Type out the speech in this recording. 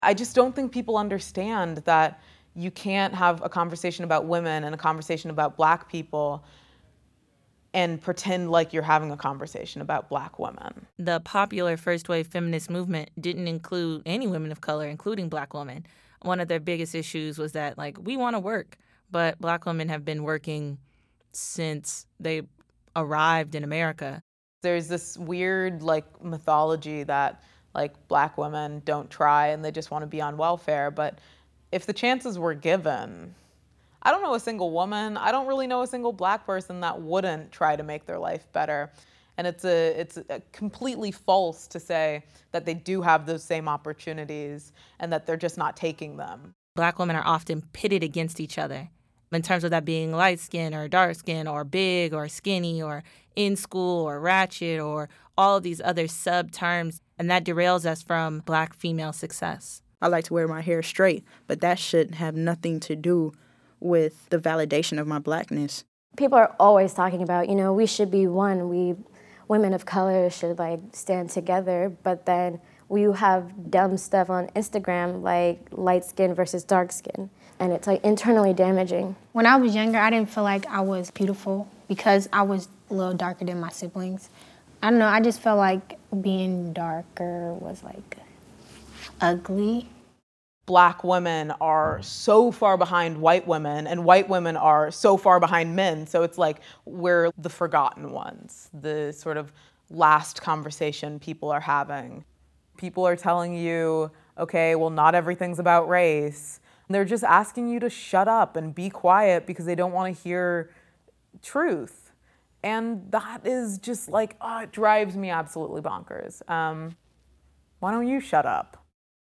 I just don't think people understand that you can't have a conversation about women and a conversation about Black people and pretend like you're having a conversation about Black women. The popular first wave feminist movement didn't include any women of color, including Black women. One of their biggest issues was that, like, we want to work, but Black women have been working since they arrived in America. There's this weird like mythology that like Black women don't try and they just want to be on welfare, but if the chances were given, I don't know a single woman, I don't really know a single Black person that wouldn't try to make their life better. And it's a completely false to say that they do have those same opportunities and that they're just not taking them. Black women are often pitted against each other in terms of that being light skin or dark skin or big or skinny or in school or ratchet or all of these other sub terms. And that derails us from Black female success. I like to wear my hair straight, but that should have nothing to do with the validation of my Blackness. People are always talking about, we should be one. We women of color should stand together, but then we have dumb stuff on Instagram like light skin versus dark skin, and it's internally damaging. When I was younger, I didn't feel like I was beautiful because I was a little darker than my siblings. I don't know, I just felt like being darker was ugly. Black women are so far behind white women, and white women are so far behind men. So it's like we're the forgotten ones, the sort of last conversation people are having. People are telling you, okay, well, not everything's about race. They're just asking you to shut up and be quiet because they don't want to hear truth. And that is just it drives me absolutely bonkers. Why don't you shut up?